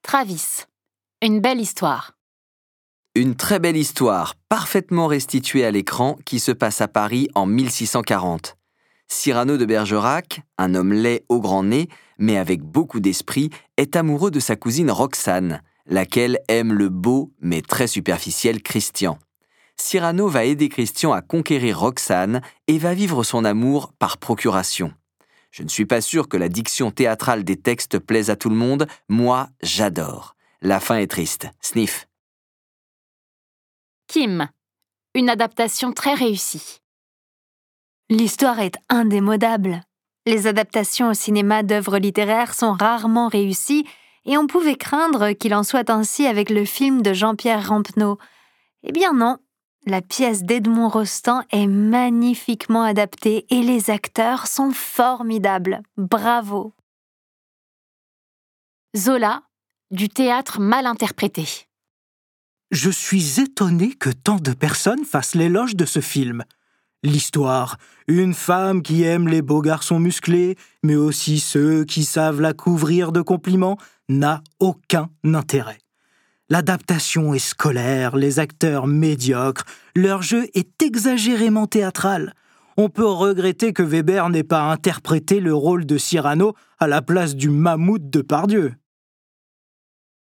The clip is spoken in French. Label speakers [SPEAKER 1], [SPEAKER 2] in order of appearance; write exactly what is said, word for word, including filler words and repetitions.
[SPEAKER 1] Travis, une belle histoire.
[SPEAKER 2] Une très belle histoire, parfaitement restituée à l'écran, qui se passe à Paris en mille six cent quarante. Cyrano de Bergerac, un homme laid au grand nez, mais avec beaucoup d'esprit, est amoureux de sa cousine Roxane, laquelle aime le beau mais très superficiel Christian. Cyrano va aider Christian à conquérir Roxane et va vivre son amour par procuration. Je ne suis pas sûr que la diction théâtrale des textes plaise à tout le monde, moi j'adore. La fin est triste. Sniff.
[SPEAKER 1] Kim, une adaptation très réussie.
[SPEAKER 3] L'histoire est indémodable. Les adaptations au cinéma d'œuvres littéraires sont rarement réussies et on pouvait craindre qu'il en soit ainsi avec le film de Jean-Pierre Rampeneau. Eh bien non, la pièce d'Edmond Rostand est magnifiquement adaptée et les acteurs sont formidables. Bravo!
[SPEAKER 1] Zola, du théâtre mal interprété.
[SPEAKER 4] Je suis étonné que tant de personnes fassent l'éloge de ce film. L'histoire, une femme qui aime les beaux garçons musclés, mais aussi ceux qui savent la couvrir de compliments, n'a aucun intérêt. L'adaptation est scolaire, les acteurs médiocres, leur jeu est exagérément théâtral. On peut regretter que Weber n'ait pas interprété le rôle de Cyrano à la place du mammouth de Pardieu.